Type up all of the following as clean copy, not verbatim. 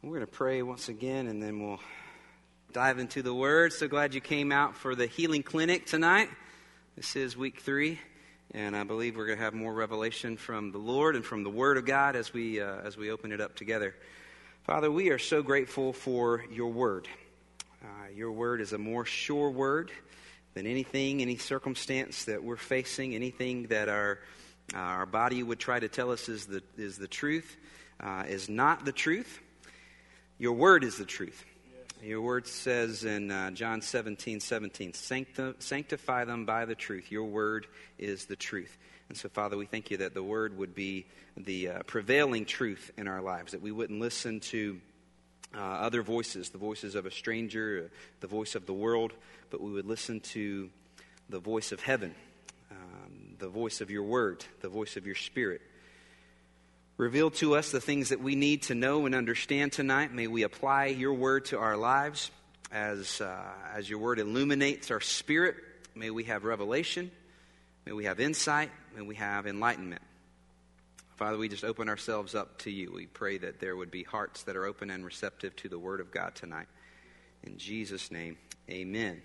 We're going to pray once again, and then we'll dive into the Word. So glad you came out for the Healing Clinic tonight. This is week 3, and I believe we're going to have more revelation from the Lord and from the Word of God as we open it up together. Father, we are so grateful for your Word. Your Word is a more sure Word than anything, any circumstance that we're facing, anything that our body would try to tell us is the truth, is not the truth. Your word is the truth. Yes. Your word says in John 17:17, sanctify them by the truth. Your word is the truth. And so, Father, we thank you that the word would be the prevailing truth in our lives, that we wouldn't listen to other voices, the voices of a stranger, the voice of the world, but we would listen to the voice of heaven, the voice of your word, the voice of your spirit. Reveal to us the things that we need to know and understand tonight. May we apply your word to our lives as your word illuminates our spirit. May we have revelation. May we have insight. May we have enlightenment. Father, we just open ourselves up to you. We pray that there would be hearts that are open and receptive to the word of God tonight. In Jesus' name, amen.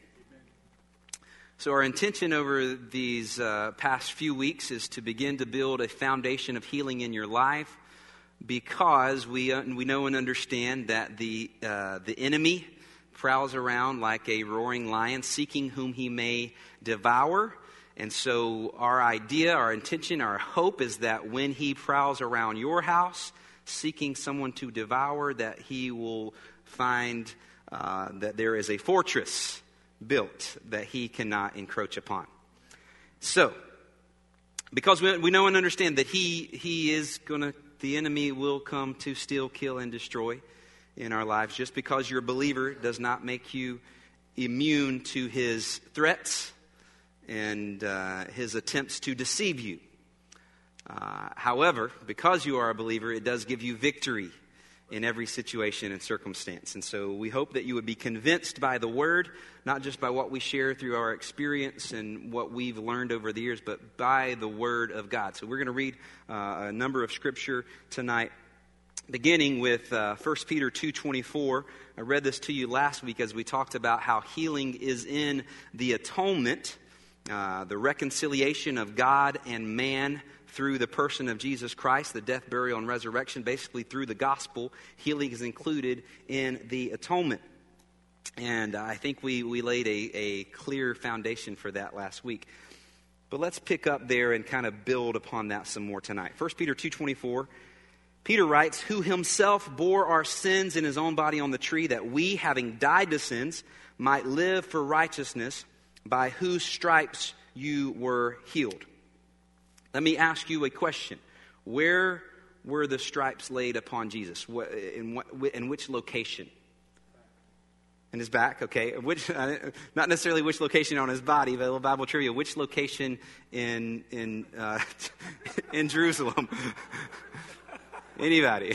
So our intention over these past few weeks is to begin to build a foundation of healing in your life, because we know and understand that the enemy prowls around like a roaring lion, seeking whom he may devour. And so our idea, our intention, our hope is that when he prowls around your house, seeking someone to devour, that he will find that there is a fortress built that he cannot encroach upon. So, because we know and understand that the enemy will come to steal, kill, and destroy in our lives. Just because you're a believer does not make you immune to his threats and his attempts to deceive you. However, because you are a believer, it does give you victory in every situation and circumstance. And so we hope that you would be convinced by the word, not just by what we share through our experience and what we've learned over the years, but by the word of God. So we're going to read a number of scripture tonight, beginning with 1 Peter 2:24. I read this to you last week as we talked about how healing is in the atonement, the reconciliation of God and man through the person of Jesus Christ, the death, burial, and resurrection. Basically, through the gospel, healing is included in the atonement. And I think we laid a clear foundation for that last week. But let's pick up there and kind of build upon that some more tonight. 1 Peter 2:24, Peter writes, who himself bore our sins in his own body on the tree, that we, having died to sins, might live for righteousness, by whose stripes you were healed. Let me ask you a question. Where were the stripes laid upon Jesus? In which location? In his back, okay. Not necessarily which location on his body, but a little Bible trivia. Which location in Jerusalem? Anybody?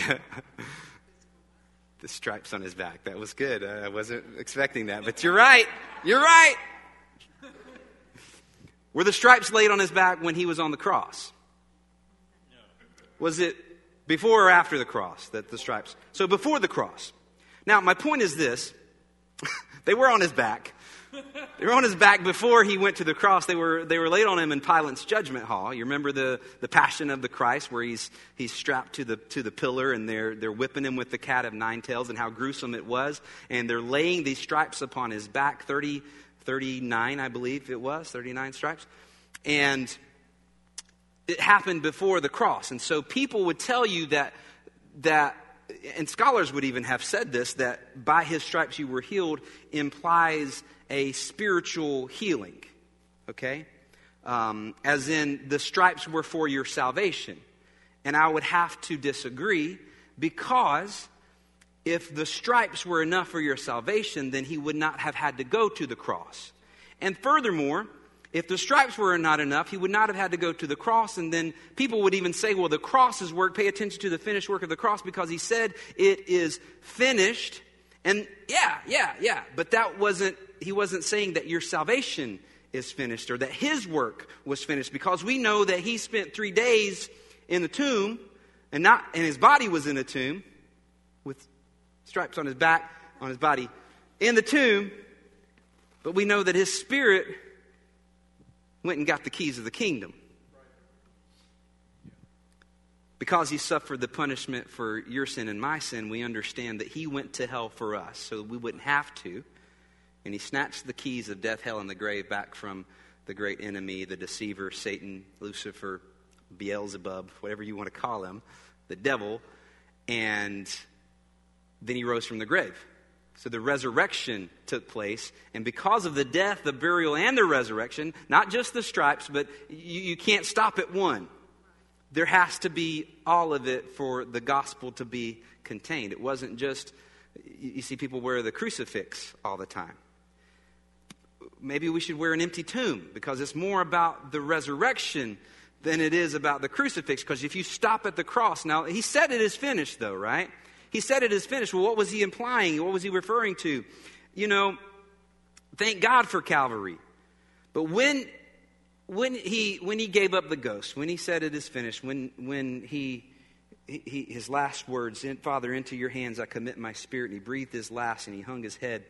The stripes on his back. That was good. I wasn't expecting that, but you're right. You're right. Were the stripes laid on his back when he was on the cross? No. Was it before or after the cross that the stripes? So before the cross. Now, my point is this. They were on his back. They were on his back before he went to the cross. They were laid on him in Pilate's judgment hall. You remember the Passion of the Christ, where he's strapped to the pillar, and they're whipping him with the cat of nine tails, and how gruesome it was. And they're laying these stripes upon his back, 39, I believe it was, 39 stripes. And it happened before the cross. And so people would tell you that, and scholars would even have said this, that by his stripes you were healed implies a spiritual healing, okay? As in, the stripes were for your salvation. And I would have to disagree, because if the stripes were enough for your salvation, then he would not have had to go to the cross. And furthermore, if the stripes were not enough, he would not have had to go to the cross. And then people would even say, well, the cross's work, pay attention to the finished work of the cross, because he said it is finished. And yeah. But he wasn't saying that your salvation is finished, or that his work was finished, because we know that he spent 3 days in the tomb, and his body was in a tomb with Stripes on his back, on his body, in the tomb. But we know that his spirit went and got the keys of the kingdom. Because he suffered the punishment for your sin and my sin, we understand that he went to hell for us so that we wouldn't have to. And he snatched the keys of death, hell, and the grave back from the great enemy, the deceiver, Satan, Lucifer, Beelzebub, whatever you want to call him, the devil. And then he rose from the grave. So the resurrection took place. And because of the death, the burial, and the resurrection, not just the stripes, but you can't stop at one. There has to be all of it for the gospel to be contained. It wasn't just, you see people wear the crucifix all the time. Maybe we should wear an empty tomb because it's more about the resurrection than it is about the crucifix. Because if you stop at the cross, now he said it is finished though, right? He said it is finished. Well, what was he implying? What was he referring to? You know, thank God for Calvary. But when he gave up the ghost, when he said it is finished, when he his last words, Father, into your hands I commit my spirit, and he breathed his last and he hung his head,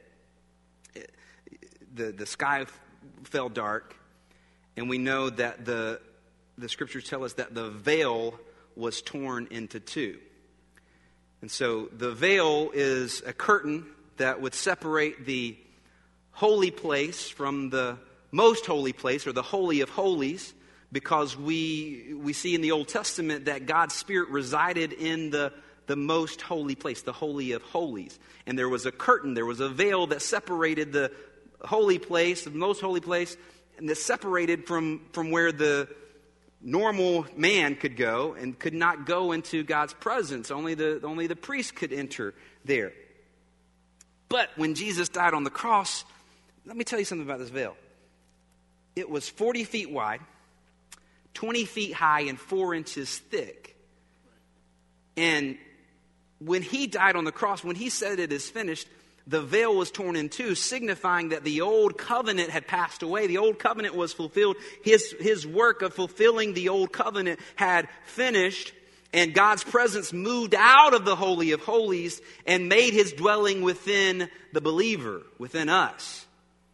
the sky fell dark, and we know that the scriptures tell us that the veil was torn into two. And so the veil is a curtain that would separate the holy place from the most holy place, or the Holy of Holies, because we see in the Old Testament that God's Spirit resided in the most holy place, the Holy of Holies. And there was a curtain, there was a veil that separated the holy place, the most holy place, and that separated from where the normal man could go and could not go into God's presence. Only the priest could enter there. But when Jesus died on the cross, let me tell you something about this veil. It was 40 feet wide, 20 feet high, and 4 inches thick. And when he died on the cross, when he said it is finished, the veil was torn in two, signifying that the old covenant had passed away. The old covenant was fulfilled. His work of fulfilling the old covenant had finished, and God's presence moved out of the Holy of Holies and made his dwelling within the believer, within us.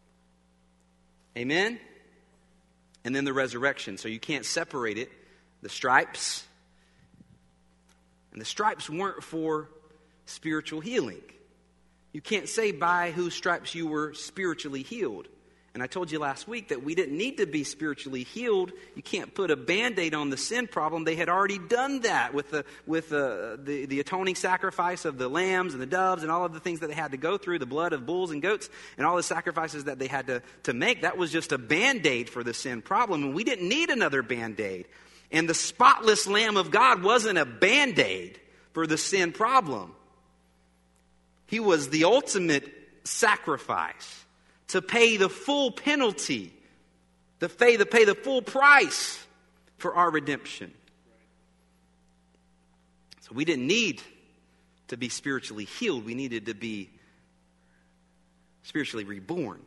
Amen? And then the resurrection. So you can't separate it. The stripes. And the stripes weren't for spiritual healing. You can't say by whose stripes you were spiritually healed. And I told you last week that we didn't need to be spiritually healed. You can't put a Band-Aid on the sin problem. They had already done that with the atoning sacrifice of the lambs and the doves and all of the things that they had to go through, the blood of bulls and goats and all the sacrifices that they had to make. That was just a Band-Aid for the sin problem. And we didn't need another Band-Aid. And the spotless Lamb of God wasn't a Band-Aid for the sin problem. He was the ultimate sacrifice to pay the full penalty, to pay the full price for our redemption. So we didn't need to be spiritually healed. We needed to be spiritually reborn.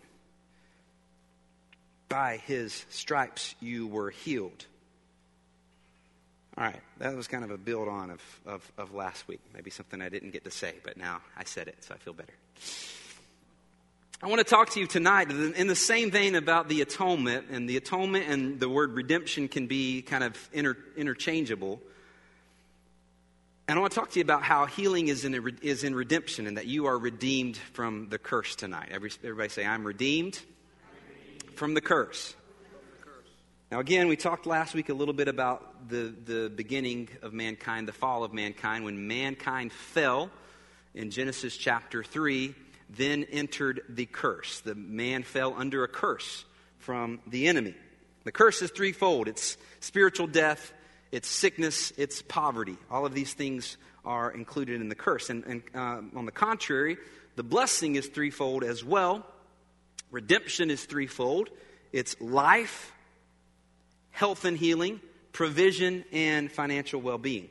By his stripes you were healed. All right, that was kind of a build on of last week. Maybe something I didn't get to say, but now I said it, so I feel better. I want to talk to you tonight in the same vein about the atonement. And the atonement and the word redemption can be kind of interchangeable. And I want to talk to you about how healing is in redemption, and that you are redeemed from the curse tonight. Everybody say, I'm redeemed from the curse. Now again, we talked last week a little bit about the beginning of mankind, the fall of mankind. When mankind fell in Genesis chapter 3, then entered the curse. The man fell under a curse from the enemy. The curse is threefold. It's spiritual death, it's sickness, it's poverty. All of these things are included in the curse. And on the contrary, the blessing is threefold as well. Redemption is threefold. It's life, health and healing, provision, and financial well-being.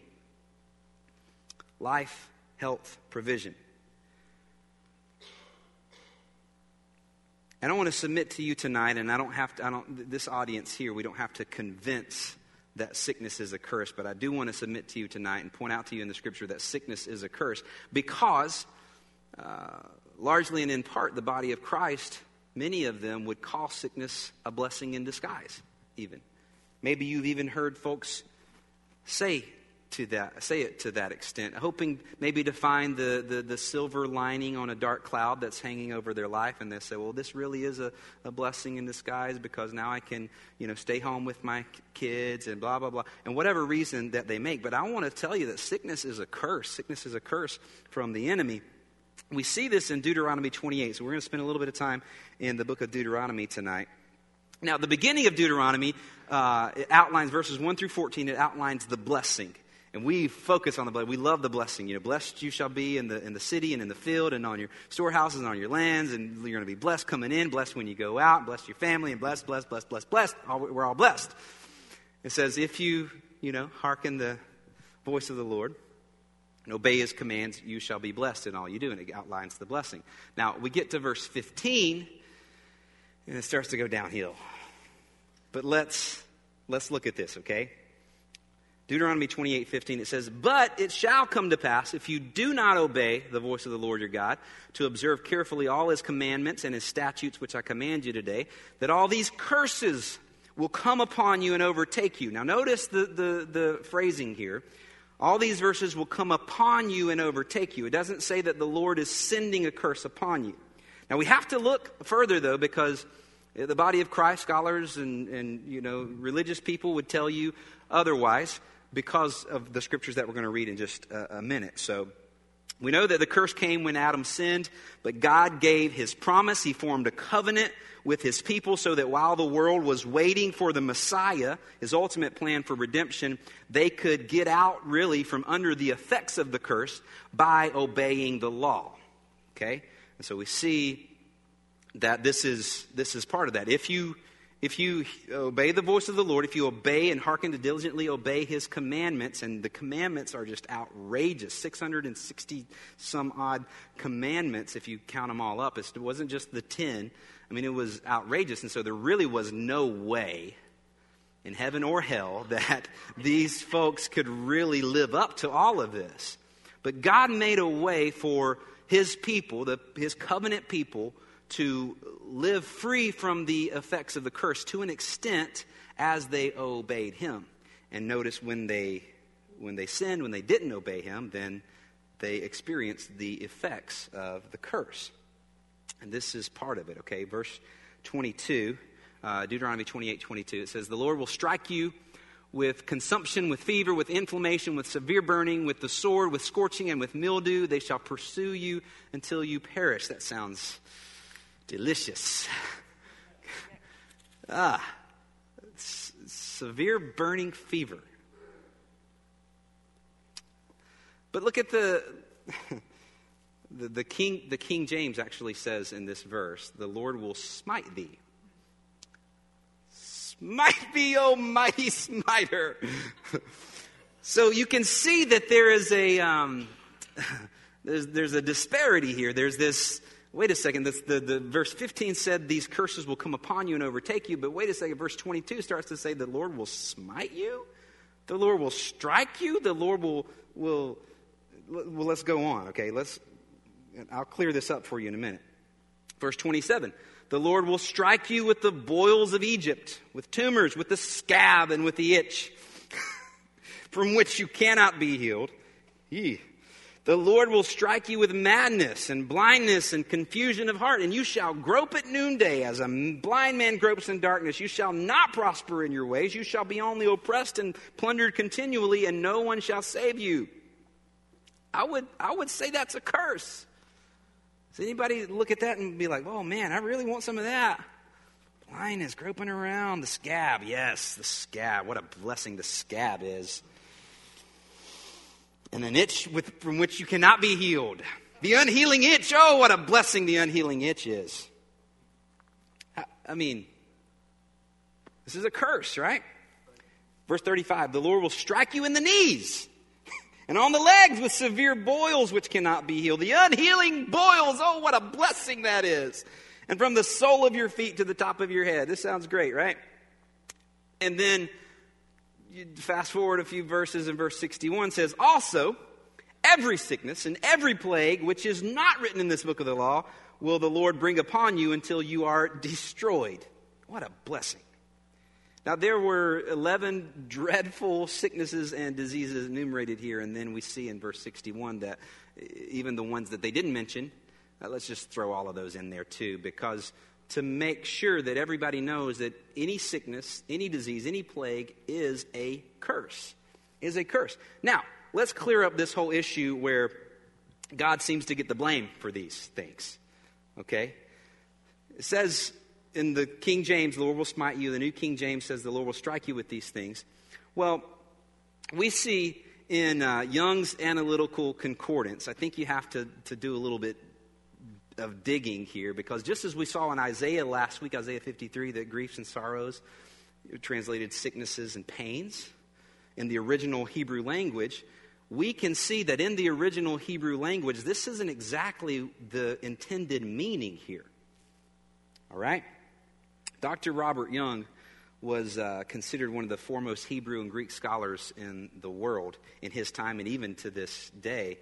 Life, health, provision. And I want to submit to you tonight, and this audience here, we don't have to convince that sickness is a curse, but I do want to submit to you tonight and point out to you in the scripture that sickness is a curse, because largely and in part the body of Christ, many of them would call sickness a blessing in disguise, even. Maybe you've even heard folks say it to that extent, hoping maybe to find the silver lining on a dark cloud that's hanging over their life, and they say, well, this really is a blessing in disguise because now I can, stay home with my kids and blah, blah, blah, and whatever reason that they make. But I want to tell you that sickness is a curse. Sickness is a curse from the enemy. We see this in Deuteronomy 28, so we're going to spend a little bit of time in the book of Deuteronomy tonight. Now, the beginning of Deuteronomy, it outlines verses 1 through 14, it outlines the blessing. And we focus on the blessing. We love the blessing. Blessed you shall be in the city and in the field and on your storehouses and on your lands. And you're going to be blessed coming in, blessed when you go out, blessed your family, and blessed. We're all blessed. It says, if you, hearken the voice of the Lord and obey his commands, you shall be blessed in all you do. And it outlines the blessing. Now, we get to verse 15, and it starts to go downhill. But let's look at this, okay? Deuteronomy 28:15, it says, but it shall come to pass, if you do not obey the voice of the Lord your God, to observe carefully all his commandments and his statutes which I command you today, that all these curses will come upon you and overtake you. Now notice the phrasing here. All these verses will come upon you and overtake you. It doesn't say that the Lord is sending a curse upon you. Now we have to look further, though, because the body of Christ, scholars and religious people would tell you otherwise, because of the scriptures that we're going to read in just a minute. So we know that the curse came when Adam sinned, but God gave his promise. He formed a covenant with his people so that while the world was waiting for the Messiah, his ultimate plan for redemption, they could get out really from under the effects of the curse by obeying the law. Okay? And so we see that this is part of that. If you obey the voice of the Lord, if you obey and hearken to diligently obey his commandments, and the commandments are just outrageous, 660 some odd commandments if you count them all up. It wasn't just the 10. I mean, it was outrageous. And so there really was no way in heaven or hell that these folks could really live up to all of this. But God made a way for his people, his covenant people, to live free from the effects of the curse to an extent as they obeyed him. And notice when they sinned, when they didn't obey him, then they experienced the effects of the curse. And this is part of it, okay? Verse 22, Deuteronomy 28:22, it says, the Lord will strike you with consumption, with fever, with inflammation, with severe burning, with the sword, with scorching, and with mildew. They shall pursue you until you perish. That sounds delicious. Severe burning fever. But look at the King James actually says in this verse, the Lord will smite thee. Smite thee, O mighty smiter. So you can see that there is there's a disparity here. There's this. Wait a second, the verse 15 said these curses will come upon you and overtake you, but wait a second, verse 22 starts to say the Lord will smite you, the Lord will strike you, the Lord will let's go on, okay? I'll clear this up for you in a minute. Verse 27, the Lord will strike you with the boils of Egypt, with tumors, with the scab, and with the itch, from which you cannot be healed. The Lord will strike you with madness and blindness and confusion of heart, and you shall grope at noonday as a blind man gropes in darkness. You shall not prosper in your ways. You shall be only oppressed and plundered continually, and no one shall save you. I would say that's a curse. Does anybody look at that and be like, oh man, I really want some of that? Blindness, groping around, the scab. Yes, the scab. What a blessing the scab is. And an itch from which you cannot be healed. The unhealing itch. Oh, what a blessing the unhealing itch is. I mean, this is a curse, right? Verse 35, the Lord will strike you in the knees and on the legs with severe boils which cannot be healed. The unhealing boils. Oh, what a blessing that is. And from the sole of your feet to the top of your head. This sounds great, right? And then you fast forward a few verses, and verse 61 says, also, Every sickness and every plague which is not written in this book of the law will the Lord bring upon you until you are destroyed. What a blessing. Now, there were 11 dreadful sicknesses and diseases enumerated here, and then we see in verse 61 that even the ones that they didn't mention, let's just throw all of those in there too, because to make sure that everybody knows that any sickness, any disease, any plague is a curse. Is a curse. Now, let's clear up this whole issue where God seems to get the blame for these things. Okay? It says in the King James, the Lord will smite you. The New King James says the Lord will strike you with these things. Well, we see in Young's Analytical Concordance, I think you have to do a little bit of digging here, because just as we saw in Isaiah last week, Isaiah 53, that griefs and sorrows translated sicknesses and pains in the original Hebrew language, we can see that in the original Hebrew language, this isn't exactly the intended meaning here. All right? Dr. Robert Young was considered one of the foremost Hebrew and Greek scholars in the world in his time, and even to this day,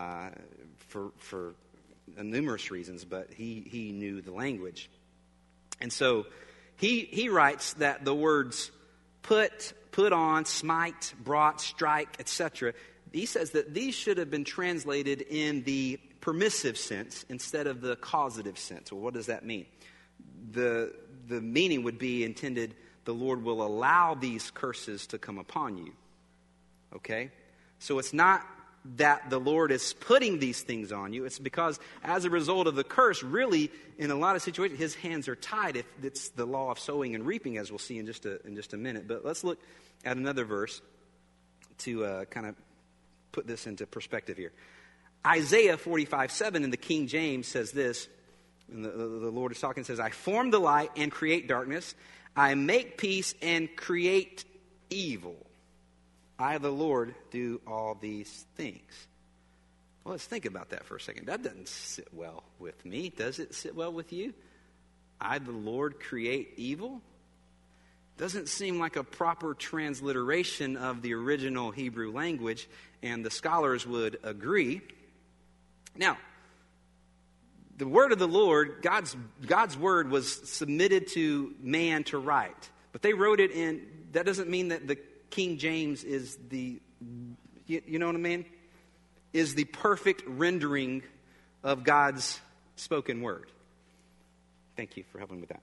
for numerous reasons, but he knew the language. And so he writes that the words put on, smite, brought, strike, etc., he says that these should have been translated in the permissive sense instead of the causative sense. Well, what does that mean? The meaning would be intended, the Lord will allow these curses to come upon you. Okay? So it's not that the Lord is putting these things on you. It's because as a result of the curse, really, in a lot of situations, his hands are tied. If it's the law of sowing and reaping, as we'll see in just a minute. But let's look at another verse to kind of put this into perspective here. Isaiah 45:7 in the King James says this, and the Lord is talking, says, I form the light and create darkness. I make peace and create evil. I, the Lord, do all these things. Well, let's think about that for a second. That doesn't sit well with me. Does it sit well with you? I, the Lord, create evil? Doesn't seem like a proper transliteration of the original Hebrew language, and the scholars would agree. Now, the word of the Lord, God's word was submitted to man to write. But they wrote it in, that doesn't mean that the King James is the, you know what I mean? Is the perfect rendering of God's spoken word. Thank you for helping with that.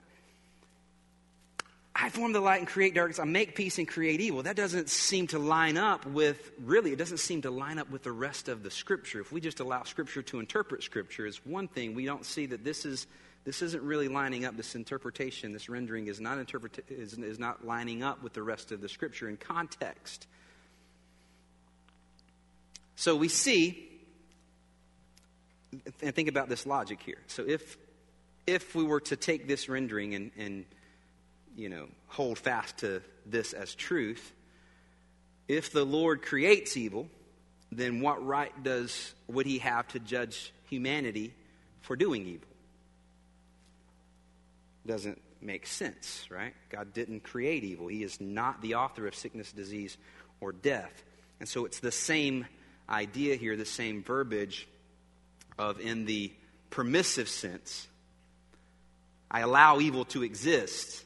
I form the light and create darkness. I make peace and create evil. That doesn't seem to line up with, really, it doesn't seem to line up with the rest of the Scripture. If we just allow Scripture to interpret Scripture, it's one thing. We don't see that this isn't really lining up. This interpretation, this rendering is not lining up with the rest of the Scripture in context. So we see, and think about this logic here. So if we were to take this rendering and hold fast to this as truth, if the Lord creates evil, then what right would he have to judge humanity for doing evil? Doesn't make sense, right? God didn't create evil. He is not the author of sickness, disease, or death. And so it's the same idea here, the same verbiage of, in the permissive sense, I allow evil to exist.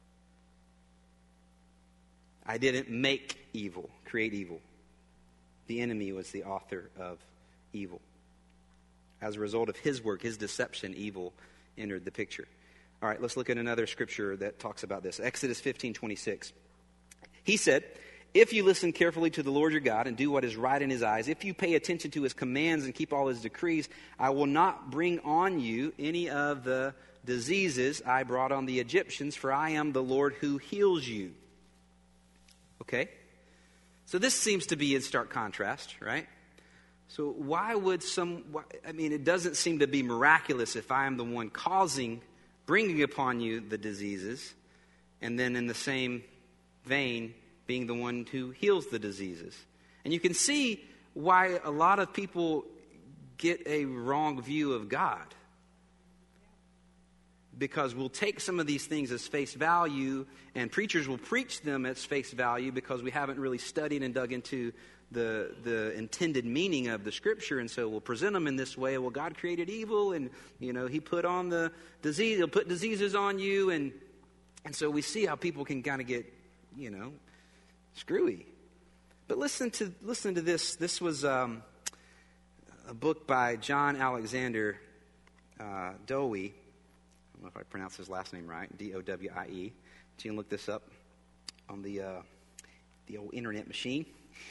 I didn't make evil, create evil. The enemy was the author of evil. As a result of his work, his deception, evil entered the picture. All right, let's look at another scripture that talks about this. Exodus 15:26. He said, if you listen carefully to the Lord your God and do what is right in his eyes, if you pay attention to his commands and keep all his decrees, I will not bring on you any of the diseases I brought on the Egyptians, for I am the Lord who heals you. Okay? So this seems to be in stark contrast, right? So why would it doesn't seem to be miraculous if I am the one bringing upon you the diseases, and then in the same vein, being the one who heals the diseases. And you can see why a lot of people get a wrong view of God. because we'll take some of these things as face value, and preachers will preach them as face value because we haven't really studied and dug into the intended meaning of the Scripture, and so we'll present them in this way. Well, God created evil, and He put on the disease. He'll put diseases on you, and so we see how people can kind of get screwy. But listen to this. This was a book by John Alexander Dowie. I don't know if I pronounced his last name right, Dowie. You can look this up on the old internet machine.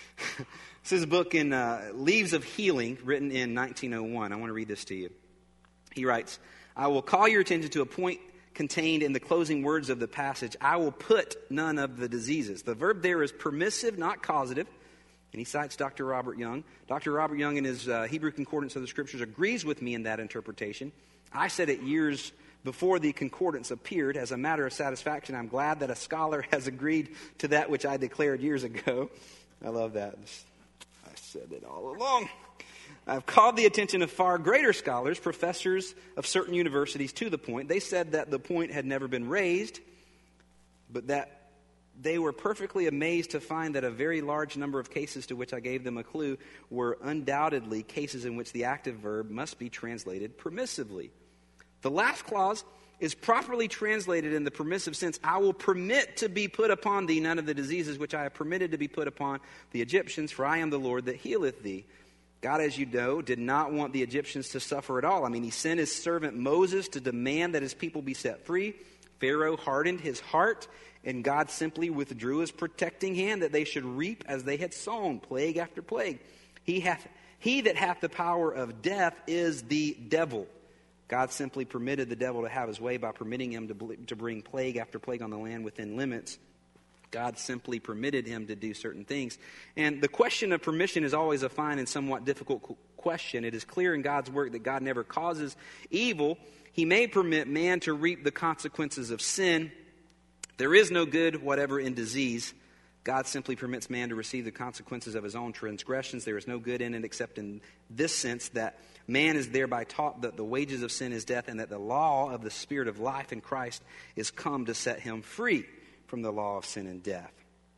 This is a book in Leaves of Healing, written in 1901. I want to read this to you. He writes, "I will call your attention to a point contained in the closing words of the passage. I will put none of the diseases." The verb there is permissive, not causative. And he cites Dr. Robert Young. Dr. Robert Young, in his Hebrew Concordance of the Scriptures, agrees with me in that interpretation. I said it years before the concordance appeared. As a matter of satisfaction, I'm glad that a scholar has agreed to that which I declared years ago. I love that. I said it all along. I've called the attention of far greater scholars, professors of certain universities, to the point. They said that the point had never been raised, but that they were perfectly amazed to find that a very large number of cases to which I gave them a clue were undoubtedly cases in which the active verb must be translated permissively. The last clause is properly translated in the permissive sense. I will permit to be put upon thee none of the diseases which I have permitted to be put upon the Egyptians, for I am the Lord that healeth thee. God, as you know, did not want the Egyptians to suffer at all. He sent his servant Moses to demand that his people be set free. Pharaoh hardened his heart, and God simply withdrew his protecting hand that they should reap as they had sown, plague after plague. He that hath the power of death is the devil. God simply permitted the devil to have his way by permitting him to bring plague after plague on the land within limits. God simply permitted him to do certain things. And the question of permission is always a fine and somewhat difficult question. It is clear in God's work that God never causes evil. He may permit man to reap the consequences of sin. There is no good whatever in disease. God simply permits man to receive the consequences of his own transgressions. There is no good in it except in this sense, that man is thereby taught that the wages of sin is death, and that the law of the Spirit of life in Christ is come to set him free from the law of sin and death.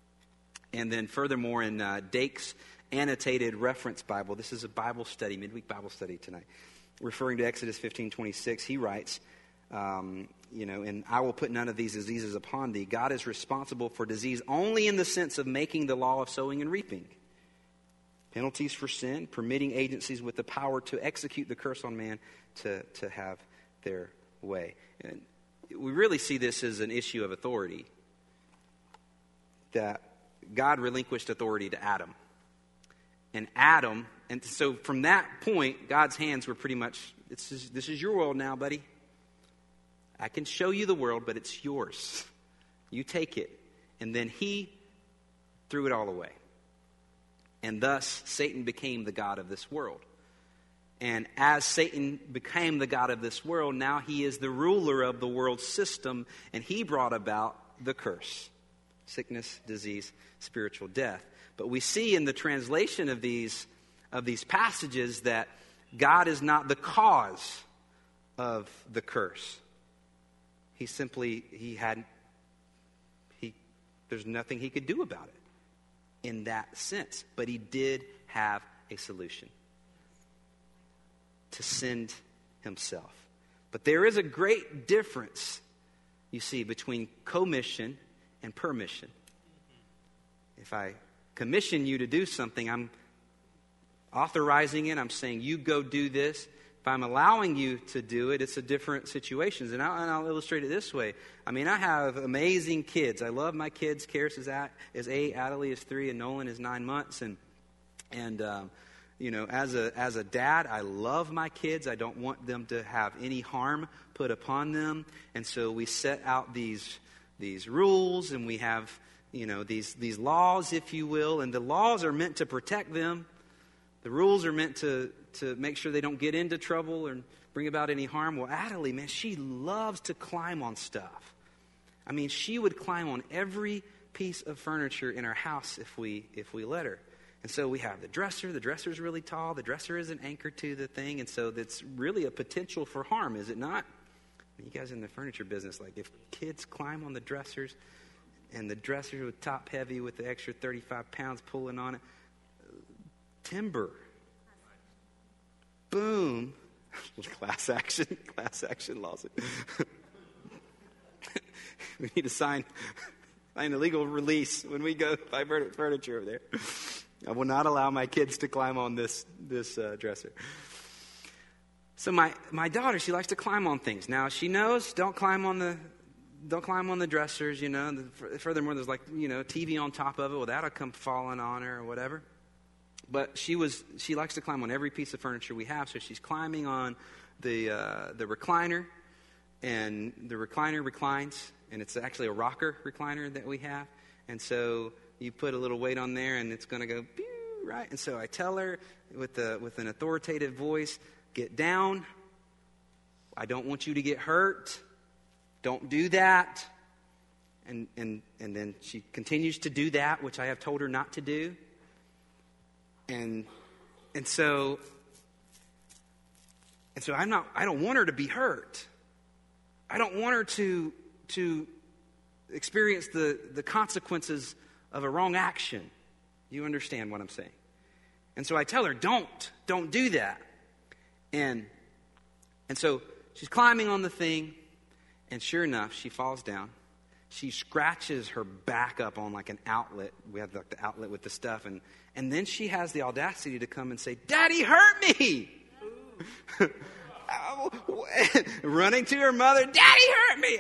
And then furthermore, in Dake's annotated reference Bible, this is a Bible study, midweek Bible study tonight, referring to Exodus 15:26, he writes, and I will put none of these diseases upon thee. God is responsible for disease only in the sense of making the law of sowing and reaping. Penalties for sin, permitting agencies with the power to execute the curse on man to have their way. And we really see this as an issue of authority. That God relinquished authority to Adam. And so from that point, God's hands were pretty much, this is your world now, buddy. I can show you the world, but it's yours. You take it. And then he threw it all away. And thus, Satan became the god of this world. And as Satan became the god of this world, now he is the ruler of the world system, and he brought about the curse. Sickness, disease, spiritual death. But we see in the translation of these passages that God is not the cause of the curse. There's nothing he could do about it in that sense. But he did have a solution: to send himself. But there is a great difference, you see, between commission and permission. If I commission you to do something, I'm authorizing it. I'm saying, you go do this. If I'm allowing you to do it, it's a different situation. And I'll illustrate it this way. I have amazing kids. I love my kids. Karis is 8, Adelie is 3, and Nolan is 9 months. And as a dad, I love my kids. I don't want them to have any harm put upon them. And so we set out these rules, and we have these laws, if you will. And the laws are meant to protect them. The rules are meant to make sure they don't get into trouble or bring about any harm. Well, Adelie, man, she loves to climb on stuff. She would climb on every piece of furniture in our house if we let her. And so we have the dresser. The dresser's really tall. The dresser isn't anchored to the thing. And so that's really a potential for harm, is it not? You guys in the furniture business, like if kids climb on the dressers and the dressers with top heavy with the extra 35 pounds pulling on it, timber. Boom. Class action lawsuit. We need to sign a legal release when we go buy furniture over there. I will not allow my kids to climb on this dresser. So my daughter, she likes to climb on things. Now she knows don't climb on the dressers. Furthermore, there's TV on top of it. Well, that'll come falling on her or whatever. But she likes to climb on every piece of furniture we have. So she's climbing on the recliner, and the recliner reclines, and it's actually a rocker recliner that we have. And so you put a little weight on there, and it's going to go pew, right. And so I tell her with an authoritative voice, get down. I don't want you to get hurt. Don't do that. And then she continues to do that, which I have told her not to do. And so I don't want her to be hurt. I don't want her to experience the consequences of a wrong action. You understand what I'm saying? And so I tell her, don't do that. And so she's climbing on the thing, and sure enough, she falls down. She scratches her back up on like an outlet. We have like the outlet with the stuff, and then she has the audacity to come and say, "Daddy hurt me!" Running to her mother, "Daddy hurt me!"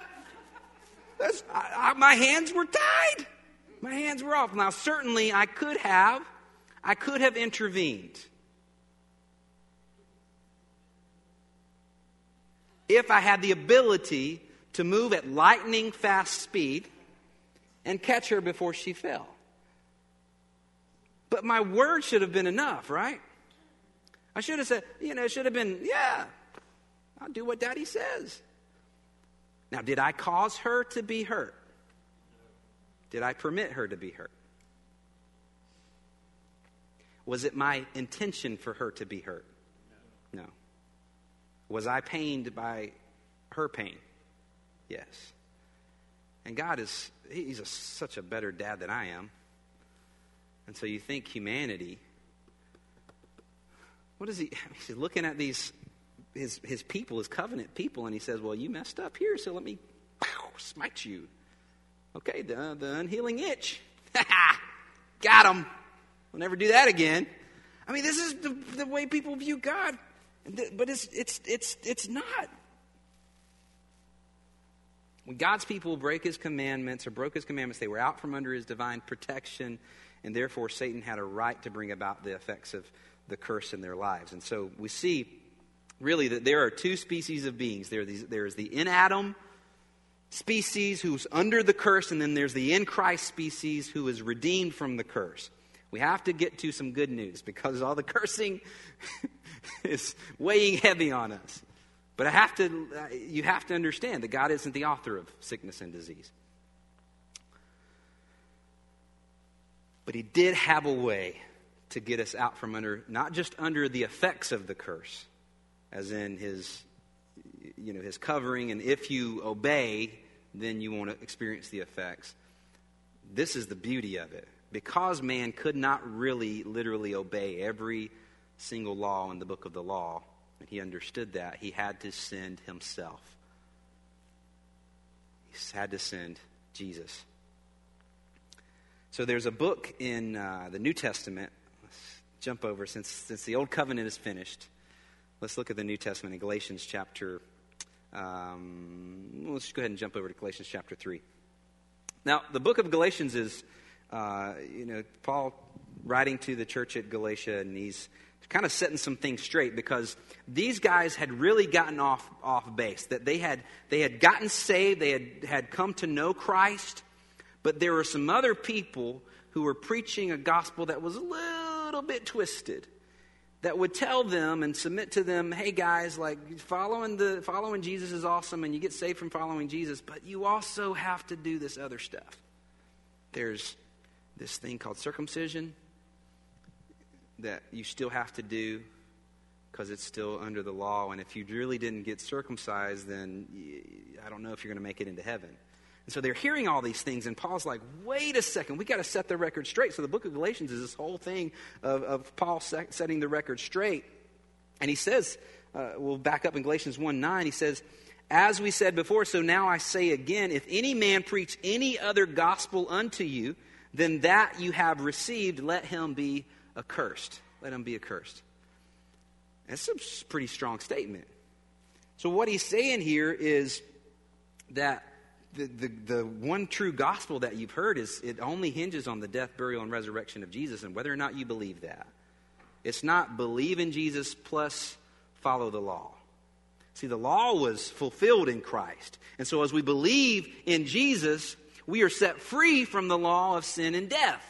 My hands were tied. My hands were off. Now, certainly, I could have intervened. If I had the ability to move at lightning fast speed and catch her before she fell. But my word should have been enough, right? I should have said, it should have been, yeah, I'll do what Daddy says. Now, did I cause her to be hurt? Did I permit her to be hurt? Was it my intention for her to be hurt? No. Was I pained by her pain? Yes. And God he's such a better dad than I am. And so you think humanity, what is he? He's looking at his people, his covenant people, and he says, well, you messed up here, so let me smite you. Okay, the unhealing itch. Got him. We'll never do that again. I mean, this is the way people view God. But it's not. When God's people break his commandments or broke his commandments, they were out from under his divine protection, and therefore Satan had a right to bring about the effects of the curse in their lives. And so we see really that there are two species of beings. There is the in Adam species who's under the curse, and then there's the in Christ species who is redeemed from the curse. We have to get to some good news because all the cursing is weighing heavy on us. But you have to understand that God isn't the author of sickness and disease. But he did have a way to get us out from under, not just under the effects of the curse, as in his covering, and if you obey, then you won't experience the effects. This is the beauty of it. Because man could not really literally obey every single law in the book of the law, and he understood that, he had to send himself. He had to send Jesus. So there's a book in the New Testament. Let's jump over since the Old Covenant is finished. Let's look at the New Testament in Galatians chapter. Let's go ahead and jump over to Galatians chapter 3. Now, the book of Galatians is, Paul writing to the church at Galatia, and he's kind of setting some things straight because these guys had really gotten off base. That they had gotten saved, they had come to know Christ, but there were some other people who were preaching a gospel that was a little bit twisted, that would tell them and submit to them, hey guys, like following Jesus is awesome and you get saved from following Jesus, but you also have to do this other stuff. There's this thing called circumcision that you still have to do. because it's still under the law. And if you really didn't get circumcised, then I don't know if you're going to make it into heaven. And so they're hearing all these things, and Paul's like, wait a second, we got to set the record straight. So the book of Galatians is this whole thing of Paul setting the record straight. And he says, we'll back up in Galatians 1:9, he says, as we said before, so now I say again, if any man preach any other gospel unto you than that you have received, let him be accursed. Let him be accursed. That's a pretty strong statement. So what he's saying here is that the one true gospel that you've heard is it only hinges on the death, burial, and resurrection of Jesus and whether or not you believe that. It's not believe in Jesus plus follow the law. See, the law was fulfilled in Christ. And so as we believe in Jesus, we are set free from the law of sin and death.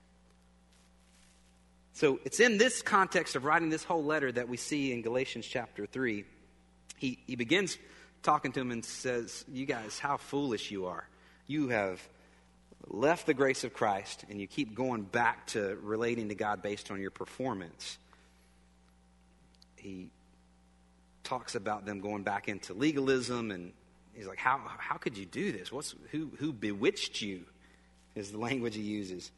So it's in this context of writing this whole letter that we see in Galatians chapter 3. He begins talking to him and says, you guys, how foolish you are. You have left the grace of Christ and you keep going back to relating to God based on your performance. He talks about them going back into legalism, and he's like, how could you do this? Who bewitched you is the language he uses.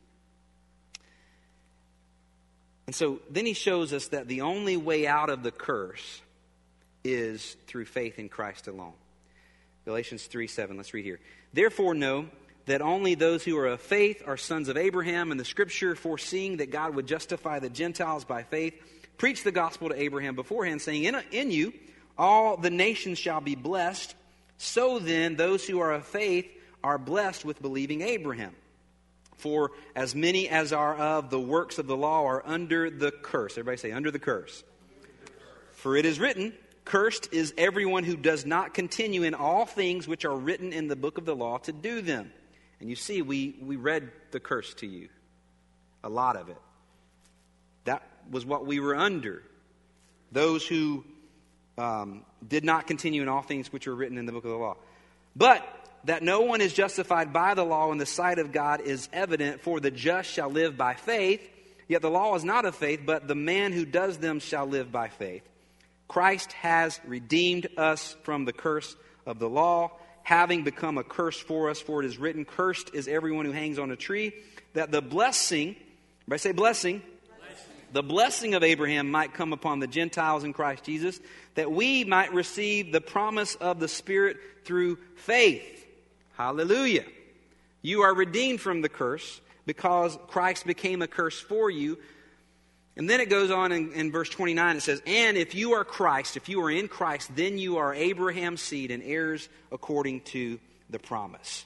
And so then he shows us that the only way out of the curse is through faith in Christ alone. Galatians 3:7, let's read here. Therefore know that only those who are of faith are sons of Abraham, and the scripture, foreseeing that God would justify the Gentiles by faith, preached the gospel to Abraham beforehand, saying, in you all the nations shall be blessed. So then those who are of faith are blessed with believing Abraham. For as many as are of the works of the law are under the curse. Everybody say, under the curse. For it is written, cursed is everyone who does not continue in all things which are written in the book of the law to do them. And you see, we read the curse to you. A lot of it. That was what we were under. Those who did not continue in all things which were written in the book of the law. But that no one is justified by the law in the sight of God is evident, for the just shall live by faith. Yet the law is not of faith, but the man who does them shall live by faith. Christ has redeemed us from the curse of the law, having become a curse for us. For it is written, cursed is everyone who hangs on a tree, that the blessing, everybody say blessing, the blessing of Abraham might come upon the Gentiles in Christ Jesus, that we might receive the promise of the Spirit through faith. Hallelujah. You are redeemed from the curse because Christ became a curse for you. And then it goes on in verse 29, it says, and if you are Christ, if you are in Christ, then you are Abraham's seed and heirs according to the promise.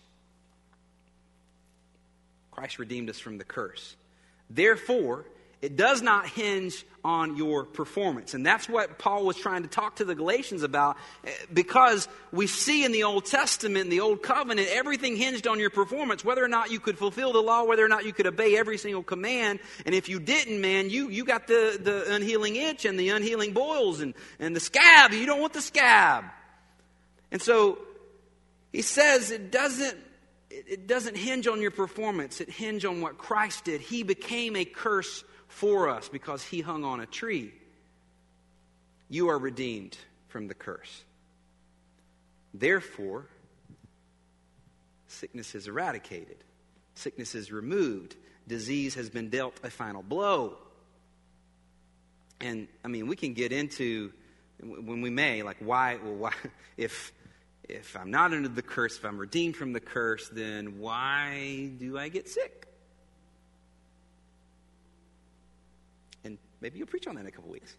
Christ redeemed us from the curse. Therefore, it does not hinge on your performance. And that's what Paul was trying to talk to the Galatians about, because we see in the Old Testament, in the Old Covenant, everything hinged on your performance, whether or not you could fulfill the law, whether or not you could obey every single command. And if you didn't, man, you got the unhealing itch and the unhealing boils and the scab. You don't want the scab. And so he says it doesn't hinge on your performance. It hinges on what Christ did. He became a curse for us because he hung on a tree. You are redeemed from the curse. Therefore, sickness is eradicated. Sickness is removed. Disease has been dealt a final blow. And, I mean, we can get into, when we may, like why if I'm not under the curse, if I'm redeemed from the curse, then why do I get sick? And maybe you'll preach on that in a couple weeks.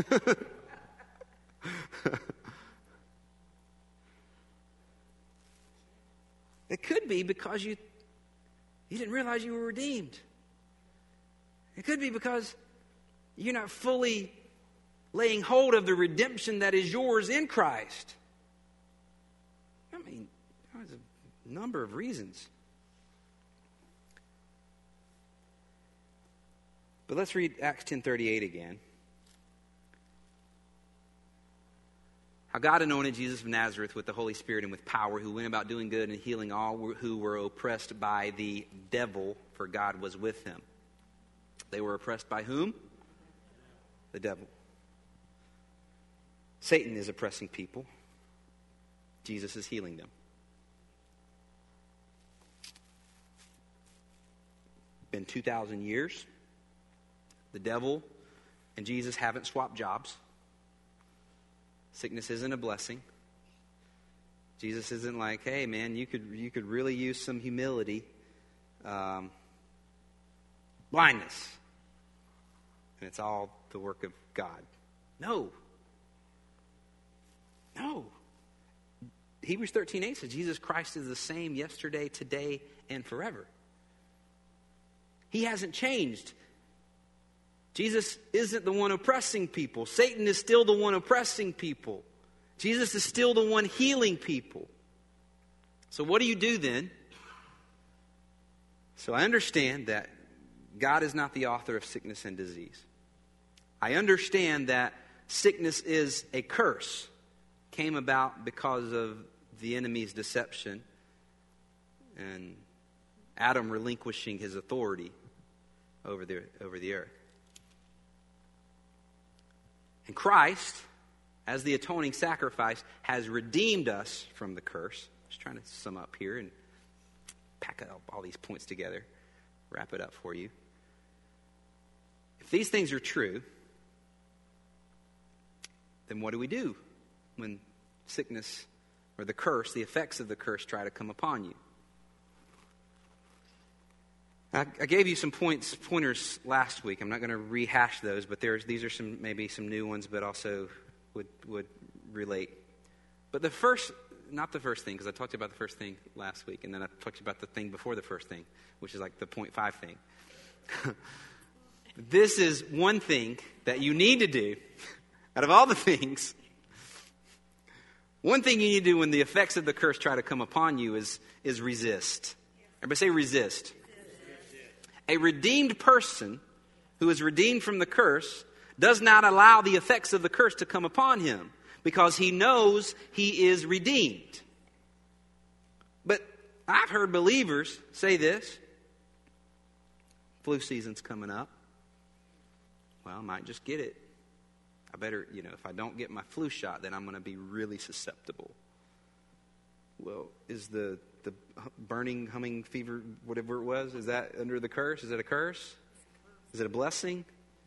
It could be because you didn't realize you were redeemed. It could be because you're not fully laying hold of the redemption that is yours in Christ. I mean, there's a number of reasons. But let's read Acts 10:38 again. How God anointed Jesus of Nazareth with the Holy Spirit and with power, who went about doing good and healing all who were oppressed by the devil, for God was with him. They were oppressed by whom? The devil. Satan is oppressing people. Jesus is healing them. Been 2,000 years. The devil and Jesus haven't swapped jobs. Sickness isn't a blessing. Jesus isn't like, hey man, you could really use some humility. Blindness. And it's all the work of God. No. Hebrews 13:8 says Jesus Christ is the same yesterday, today, and forever. He hasn't changed. Jesus isn't the one oppressing people. Satan is still the one oppressing people. Jesus is still the one healing people. So what do you do then? So I understand that God is not the author of sickness and disease. I understand that sickness is a curse. Came about because of the enemy's deception and Adam relinquishing his authority over the earth. And Christ, as the atoning sacrifice, has redeemed us from the curse. Just trying to sum up here and pack up all these points together, wrap it up for you. If these things are true, then what do we do when sickness or the curse, the effects of the curse, try to come upon you? I gave you some pointers last week. I'm not going to rehash those, but these are maybe some new ones, but also would relate. But not the first thing, because I talked about the first thing last week, and then I talked about the thing before the first thing, which is like the 0.5 thing. This is one thing that you need to do out of all the things. One thing you need to do when the effects of the curse try to come upon you is resist. Everybody say resist. A redeemed person who is redeemed from the curse does not allow the effects of the curse to come upon him because he knows he is redeemed. But I've heard believers say this. Flu season's coming up. Well, I might just get it. I better, if I don't get my flu shot, then I'm going to be really susceptible. Well, is the burning, humming fever, whatever it was, is that under the curse? Is it a curse? Is it a blessing?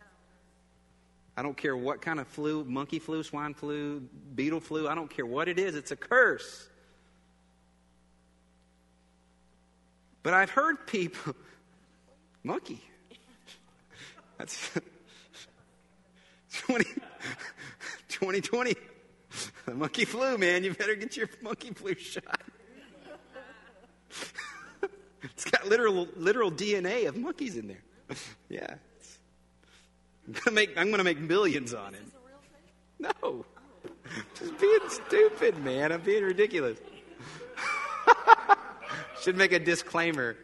I don't care what kind of flu, monkey flu, swine flu, beetle flu, I don't care what it is, it's a curse. But I've heard people, monkey, that's 2020, the monkey flu, man, you better get your monkey flu shot. It's got literal DNA of monkeys in there. Yeah. I'm going to make millions on it. No. Just being stupid, man. I'm being ridiculous. Should make a disclaimer.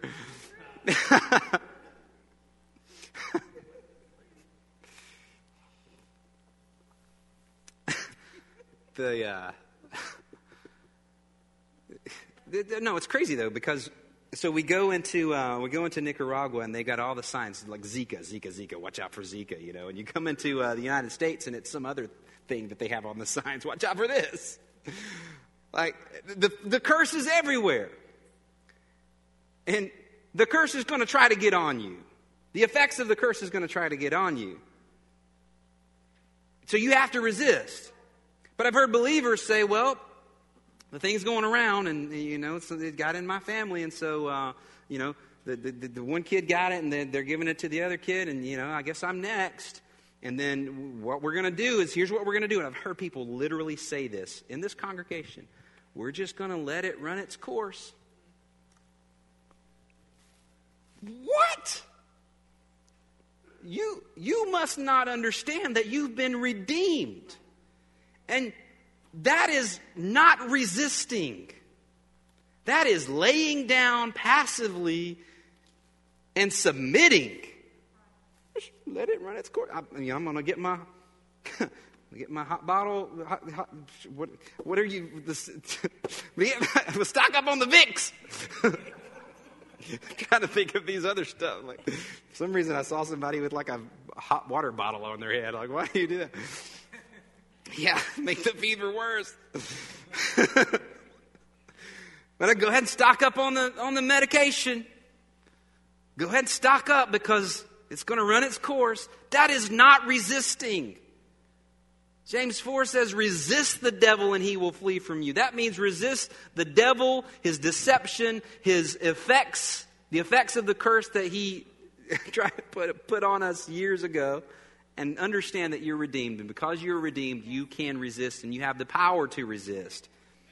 No, it's crazy though, because so we go into Nicaragua and they got all the signs like Zika, watch out for Zika, and you come into the United States and it's some other thing that they have on the signs, watch out for this. Like the curse is everywhere. And the curse is going to try to get on you. The effects of the curse is going to try to get on you. So you have to resist. But I've heard believers say, well, the thing's going around and, so it got in my family. And so, the one kid got it and they're giving it to the other kid. And, I guess I'm next. And then what we're going to do is, here's what we're going to do. And I've heard people literally say this in this congregation. We're just going to let it run its course. What? You must not understand that you've been redeemed. And that is not resisting. That is laying down passively and submitting. Just let it run its course. I'm going to get my hot bottle. What are you? We'll stock up on the Vicks. Kind of think of these other stuff. Like, for some reason, I saw somebody with like a hot water bottle on their head. Like, why do you do that? Yeah, make the fever worse. But I go ahead and stock up on the medication. Go ahead and stock up because it's going to run its course. That is not resisting. James 4 says, resist the devil and he will flee from you. That means resist the devil, his deception, his effects, the effects of the curse that he tried to put on us years ago, and understand that you're redeemed. And because you're redeemed, you can resist and you have the power to resist.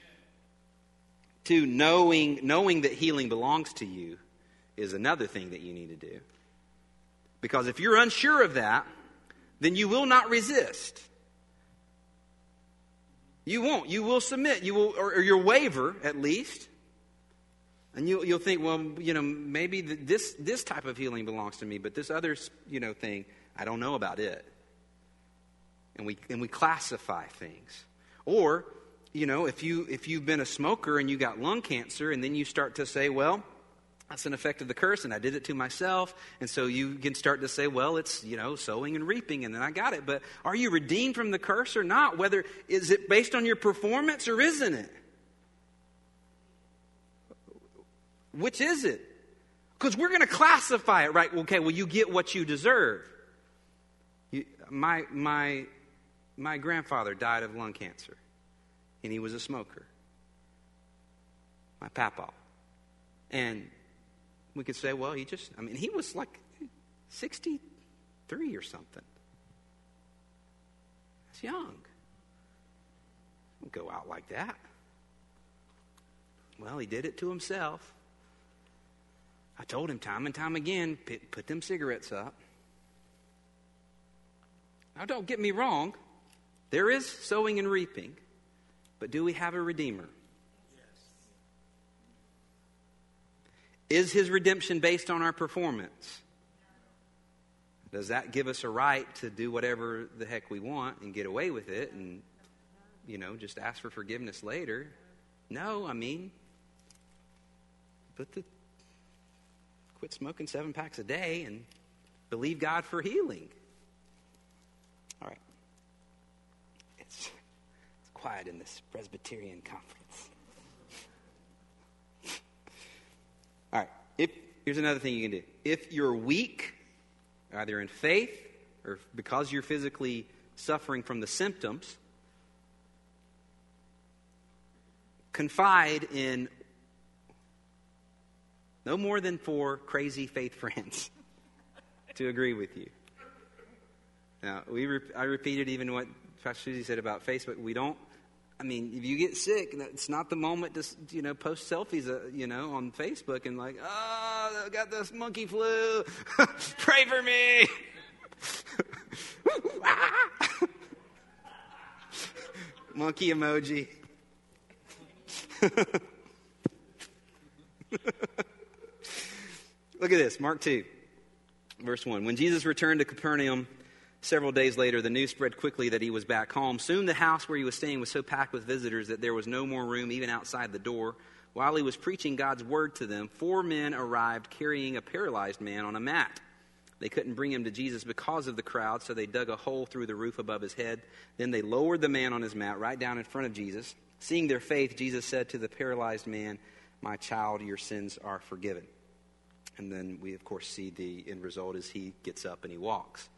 To knowing that healing belongs to you is another thing that you need to do. Because if you're unsure of that, then you will not resist. You won't. You will submit. You will, or you'll waver at least. And you'll think, well, maybe this type of healing belongs to me, but this other, thing, I don't know about it. And we classify things. Or, if you've been a smoker and you got lung cancer, and then you start to say, well, that's an effect of the curse, and I did it to myself. And so you can start to say, well, it's, sowing and reaping, and then I got it. But are you redeemed from the curse or not? Is it based on your performance or isn't it? Which is it? Because we're going to classify it, right? Okay, well, you get what you deserve. My grandfather died of lung cancer, and he was a smoker. My papa. And we could say, well, he was like 63 or something. That's young. Don't go out like that. Well, he did it to himself. I told him time and time again, put them cigarettes up. Now, don't get me wrong. There is sowing and reaping. But do we have a Redeemer? Is his redemption based on our performance? Does that give us a right to do whatever the heck we want and get away with it and, just ask for forgiveness later? No, quit smoking 7 packs a day and believe God for healing. All right. It's quiet in this Presbyterian conference. All right. Here's another thing you can do. If you're weak, either in faith or because you're physically suffering from the symptoms, confide in no more than 4 crazy faith friends to agree with you. Now, I repeated even what Pastor Susie said about Facebook. If you get sick, it's not the moment to, post selfies, on Facebook and like, oh, I got this monkey flu. Pray for me. Monkey emoji. Look at this, Mark 2, verse 1. When Jesus returned to Capernaum several days later, the news spread quickly that he was back home. Soon the house where he was staying was so packed with visitors that there was no more room even outside the door. While he was preaching God's word to them, 4 men arrived carrying a paralyzed man on a mat. They couldn't bring him to Jesus because of the crowd, so they dug a hole through the roof above his head. Then they lowered the man on his mat right down in front of Jesus. Seeing their faith, Jesus said to the paralyzed man, "My child, your sins are forgiven." And then we, of course, see the end result is he gets up and he walks.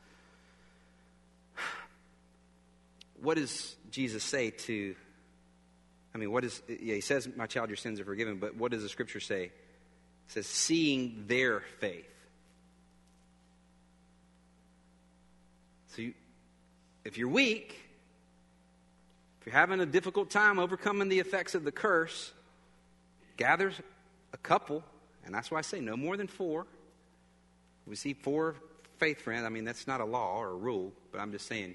What does Jesus say to, he says, "My child, your sins are forgiven," but what does the scripture say? It says, seeing their faith. So if you're weak, if you're having a difficult time overcoming the effects of the curse, gather a couple, and that's why I say no more than 4. We see 4 faith friends. That's not a law or a rule, but I'm just saying,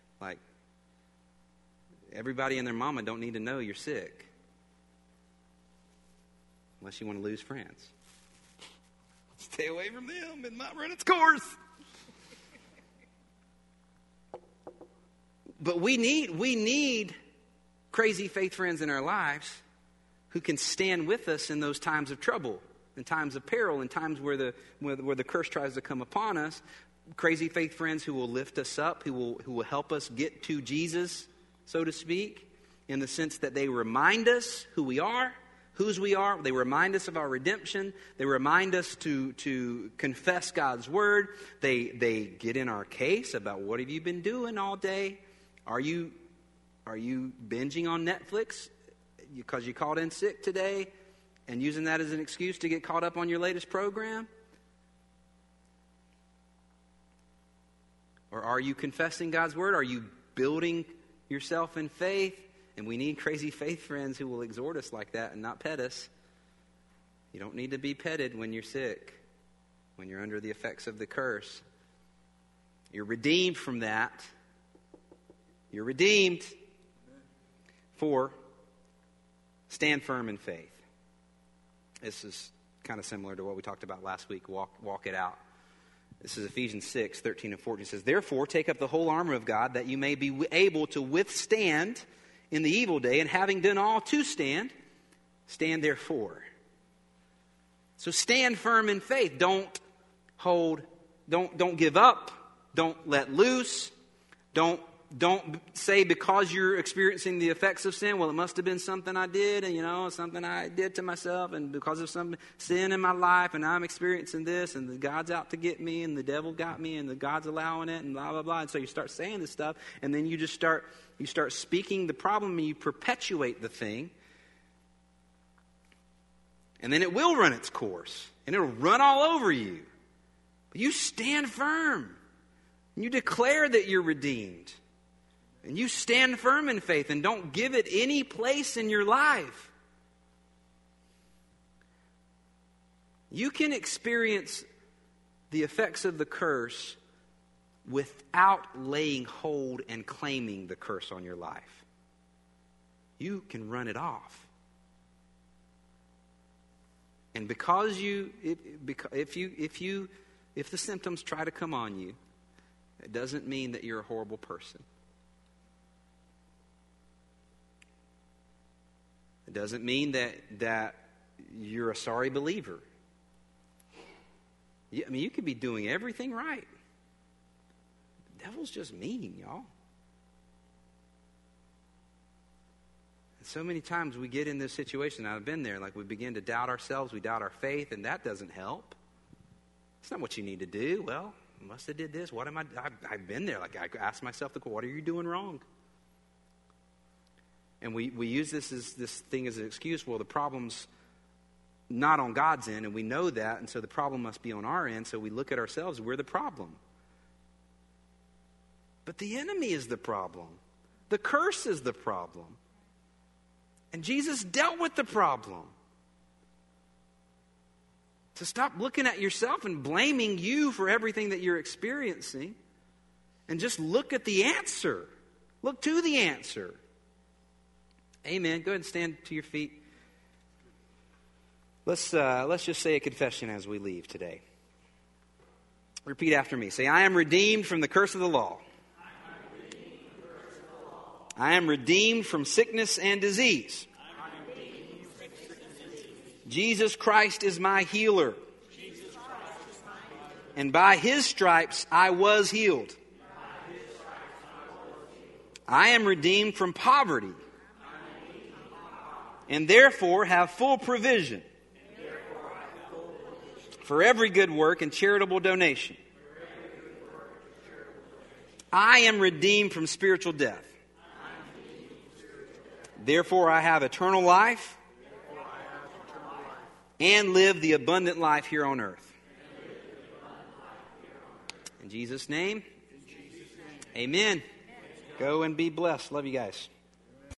everybody and their mama don't need to know you're sick. Unless you want to lose friends. Stay away from them. It might run its course. But we need crazy faith friends in our lives who can stand with us in those times of trouble, in times of peril, in times where the curse tries to come upon us. Crazy faith friends who will lift us up, who will help us get to Jesus so to speak, in the sense that they remind us who we are, whose we are. They remind us of our redemption. They remind us to confess God's word. They get in our case about what have you been doing all day? Are you binging on Netflix because you called in sick today and using that as an excuse to get caught up on your latest program? Or are you confessing God's word? Are you building yourself in faith? And we need crazy faith friends who will exhort us like that and not pet us. You don't need to be petted when you're sick, when you're under the effects of the curse. You're redeemed from that. You're redeemed. 4, stand firm in faith. This is kind of similar to what we talked about last week. Walk it out. This is Ephesians 6, 13 and 14. It says, therefore, take up the whole armor of God, that you may be able to withstand in the evil day, and having done all to stand, stand therefore. So stand firm in faith. Don't give up. Don't let loose. Don't say because you're experiencing the effects of sin, well, it must have been something I did, and something I did to myself, and because of some sin in my life, and I'm experiencing this, and God's out to get me, and the devil got me, and the God's allowing it, and blah, blah, blah. And so you start saying this stuff, and then you start speaking the problem, and you perpetuate the thing. And then it will run its course, and it'll run all over you. But you stand firm, and you declare that you're redeemed. And you stand firm in faith and don't give it any place in your life. You can experience the effects of the curse without laying hold and claiming the curse on your life. You can run it off. And because if the symptoms try to come on you, it doesn't mean that you're a horrible person. It doesn't mean that you're a sorry believer. You could be doing everything right. The devil's just mean, y'all. And so many times we get in this situation, I've been there, like we begin to doubt ourselves, we doubt our faith, and that doesn't help. It's not what you need to do. Well, I must have did this. What am I've been there. Like I ask myself, what are you doing wrong? And we use this thing as an excuse. Well, the problem's not on God's end, and we know that, and so the problem must be on our end, so we look at ourselves, we're the problem. But the enemy is the problem. The curse is the problem. And Jesus dealt with the problem. So stop looking at yourself and blaming you for everything that you're experiencing, and just look at the answer. Look to the answer. Amen. Go ahead and stand to your feet. Let's just say a confession as we leave today. Repeat after me. Say, I am redeemed from the curse of the law. I am redeemed from sickness and disease. Jesus Christ is my healer. And by his stripes I was healed. I am redeemed from poverty. And therefore have full provision for every good work and charitable donation. I am redeemed from spiritual death. Therefore I have eternal life and live the abundant life here on earth. In Jesus' name, amen. Go and be blessed. Love you guys.